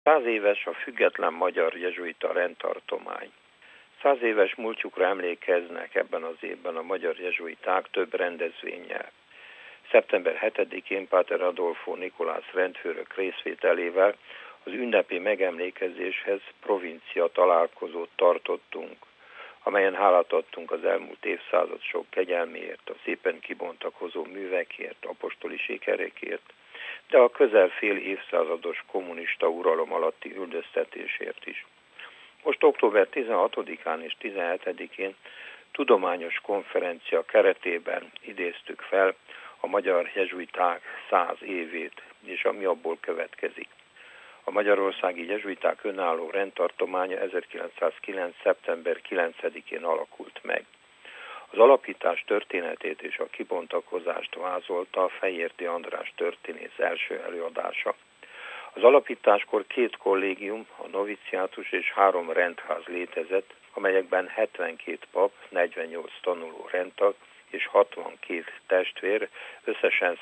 100 éves a független magyar jezsuita rendtartomány. 100 éves múltjukra emlékeznek ebben az évben a magyar jezsuiták több rendezvénnyel. Szeptember 7-én Páter Adolfo Nikolász rendfőrök részvételével az ünnepi megemlékezéshez provincia találkozót tartottunk, amelyen hálát adtunk az elmúlt évszázad sok kegyelméért, a szépen kibontakozó művekért, apostoli sikerekért, de a közel fél évszázados kommunista uralom alatti üldöztetésért is. Most október 16-án és 17-én tudományos konferencia keretében idéztük fel a magyar jezsuiták 100 évét, és ami abból következik. A magyarországi jezsuiták önálló rendtartománya 1909. szeptember 9-én alakult meg. Az alapítás történetét és a kibontakozást vázolta a Fejérti András történész első előadása. Az alapításkor 2 kollégium, a noviciátus és 3 rendház létezett, amelyekben 72 pap, 48 tanuló rendtag és 62 testvér, összesen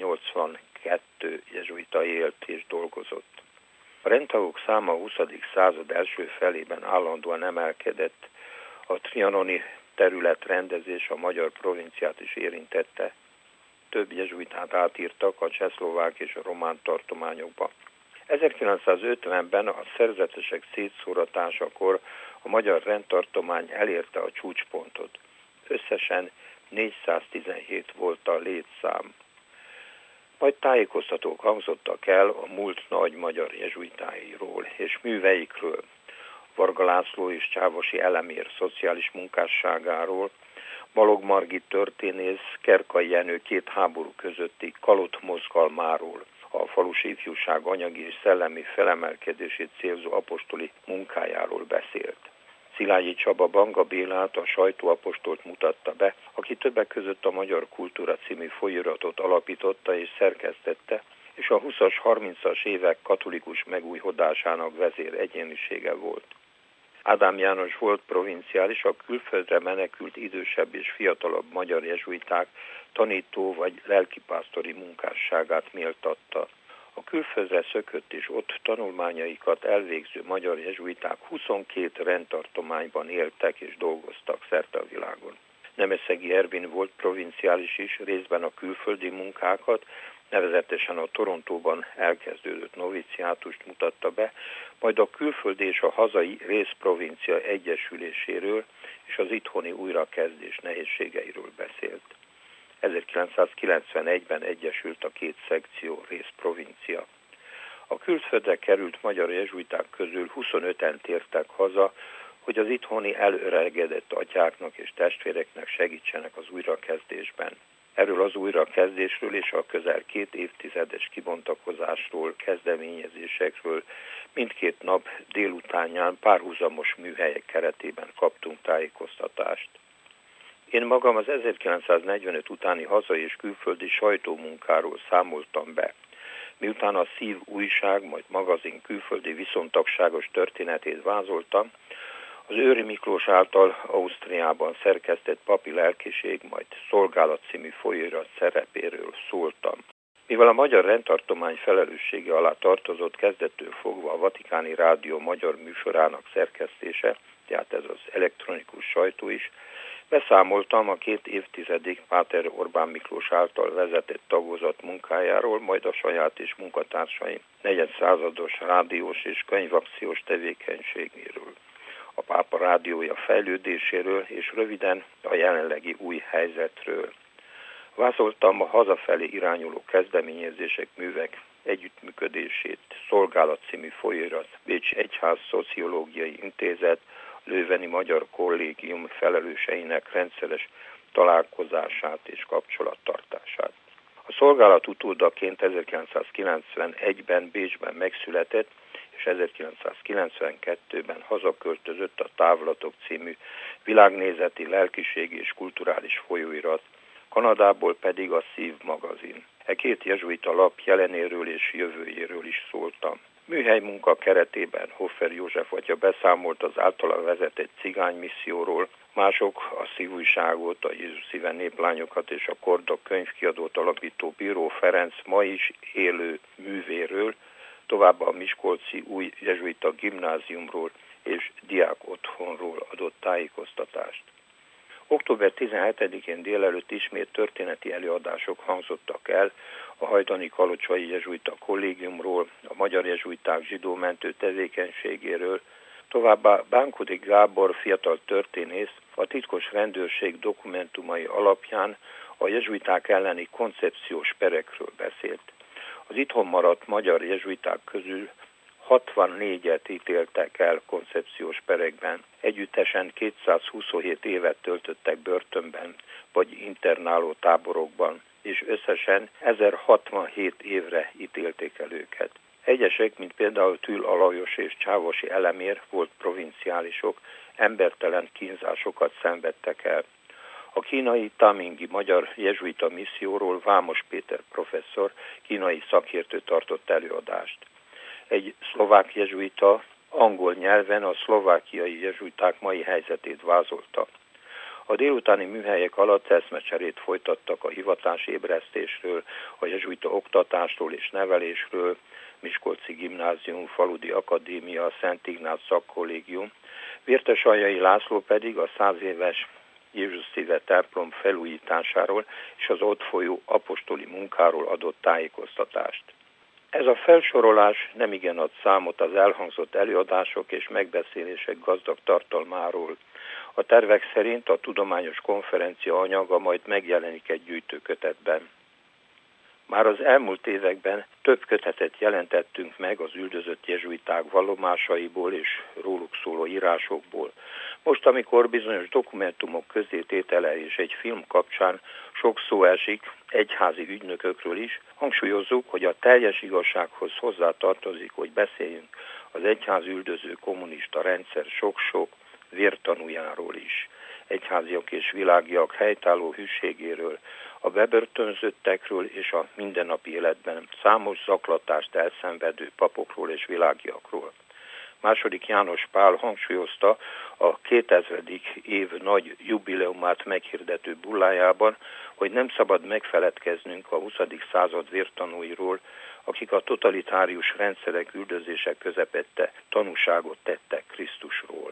182 jezsuita élt és dolgozott. A rendtagok száma a 20. század első felében állandóan emelkedett, a trianoni területrendezés a magyar provinciát is érintette. Több jezsuitát átírtak a csehszlovák és a román tartományokba. 1950-ben a szerzetesek szétszóratásakor a magyar rendtartomány elérte a csúcspontot. Összesen 417 volt a létszám. Majd tájékoztatók hangzottak el a múlt nagy magyar jezsuitáiról és műveikről, Varga László és Csávosi Elemér szociális munkásságáról, Balogh Margit történész Kerkai Jenő 2 háború közötti kalott mozgalmáról, a falusi ifjúság anyagi és szellemi felemelkedését célzó apostoli munkájáról beszélt. Szilágyi Csaba Banga Bélát, a sajtóapostolt mutatta be, aki többek között a Magyar Kultúra című folyóiratot alapította és szerkesztette, és a 20-as, 30-as évek katolikus megújhodásának vezér egyénisége volt. Ádám János volt provinciális, a külföldre menekült idősebb és fiatalabb magyar jezsuiták tanító vagy lelkipásztori munkásságát méltatta. A külföldre szökött és ott tanulmányaikat elvégző magyar jezsuiták 22 rendtartományban éltek és dolgoztak szerte a világon. Nemeszegi Ervin volt provinciális is, részben a külföldi munkákat, nevezetesen a Torontóban elkezdődött noviciátust mutatta be, majd a külföldi és a hazai részprovincia egyesüléséről és az itthoni újrakezdés nehézségeiről beszélt. 1991-ben egyesült a 2 szekció részprovincia. A külföldre került magyar jezsuiták közül 25-en tértek haza, hogy az itthoni előregedett atyáknak és testvéreknek segítsenek az újrakezdésben. Erről az újrakezdésről és a közel 2 évtizedes kibontakozásról, kezdeményezésekről mindkét nap délutánján párhuzamos műhelyek keretében kaptunk tájékoztatást. Én magam az 1945 utáni hazai és külföldi sajtómunkáról számoltam be. Miután a Szív újság, majd magazin külföldi viszontagságos történetét vázoltam, az Őri Miklós által Ausztriában szerkesztett Papi lelkiség, majd Szolgálat című folyóirat szerepéről szóltam. Mivel a magyar rendtartomány felelőssége alá tartozott kezdettől fogva a Vatikáni Rádió magyar műsorának szerkesztése, tehát ez az elektronikus sajtó is, beszámoltam a 2 évtizedig Páter Orbán Miklós által vezetett tagozat munkájáról, majd a saját és munkatársaim negyedszázados rádiós és könyvakciós tevékenységéről, a Pápa rádiója fejlődéséről és röviden a jelenlegi új helyzetről. Vázoltam a hazafelé irányuló kezdeményezések, művek együttműködését, Szolgálat című folyóirat, Bécsi Egyház Szociológiai Intézet, Lőveni Magyar Kollégium felelőseinek rendszeres találkozását és kapcsolattartását. A szolgálat utódaként 1991-ben Bécsben megszületett, és 1992-ben hazaköltözött a Távlatok című világnézeti, lelkiségi és kulturális folyóirat, Kanadából pedig a Szív magazin. E 2 jezsuita lap jelenéről és jövőjéről is szóltam. Műhely munka keretében Hoffer József atya beszámolt az általa vezetett cigánymisszióról, mások a Szív újságot, a Jézus szíve néplányokat és a Korda könyvkiadót alapító Bíró Ferenc ma is élő művéről, továbbá a miskolci új jezsuita gimnáziumról és diák otthonról adott tájékoztatást. Október 17-én délelőtt ismét történeti előadások hangzottak el a hajdani kalocsai jezsuita kollégiumról, a magyar jezsuiták zsidó mentő tevékenységéről, továbbá Bánkudik Gábor fiatal történész a titkos rendőrség dokumentumai alapján a jezsuiták elleni koncepciós perekről beszélt. Az itthon maradt magyar jezsuiták közül 64-et ítéltek el koncepciós perekben, együttesen 227 évet töltöttek börtönben vagy internáló táborokban, és összesen 1067 évre ítélték el őket. Egyesek, mint például Tül Alajos és Csávosi Elemér volt provinciálisok, embertelen kínzásokat szenvedtek el. A kínai Tamingi magyar jezsuita misszióról Vámos Péter professzor, kínai szakértő tartott előadást. Egy szlovák jezsuita angol nyelven a szlovákiai jezsuiták mai helyzetét vázolta. A délutáni műhelyek alatt eszmecserét folytattak a hivatásébresztésről, a jezsuita oktatásról és nevelésről, Miskolci Gimnázium, Faludi Akadémia, Szent Ignác Szakkollégium, Vértesaljai László pedig a 100 éves Jézus szíve templom felújításáról és az ott folyó apostoli munkáról adott tájékoztatást. Ez a felsorolás nemigen ad számot az elhangzott előadások és megbeszélések gazdag tartalmáról. A tervek szerint a tudományos konferencia anyaga majd megjelenik egy gyűjtőkötetben. Már az elmúlt években több kötetet jelentettünk meg az üldözött jezsuiták vallomásaiból és róluk szóló írásokból. Most, amikor bizonyos dokumentumok közzététele és egy film kapcsán sok szó esik egyházi ügynökökről is, hangsúlyozzuk, hogy a teljes igazsághoz hozzátartozik, hogy beszéljünk az egyház üldöző kommunista rendszer sok-sok vértanújáról is, egyháziak és világiak helytálló hűségéről, a bebörtönzöttekről és a mindennapi életben számos zaklatást elszenvedő papokról és világiakról. II. János Pál hangsúlyozta a 2000. év nagy jubileumát meghirdető bullájában, hogy nem szabad megfeledkeznünk a 20. század vértanúiról, akik a totalitárius rendszerek üldözése közepette tanúságot tettek Krisztusról.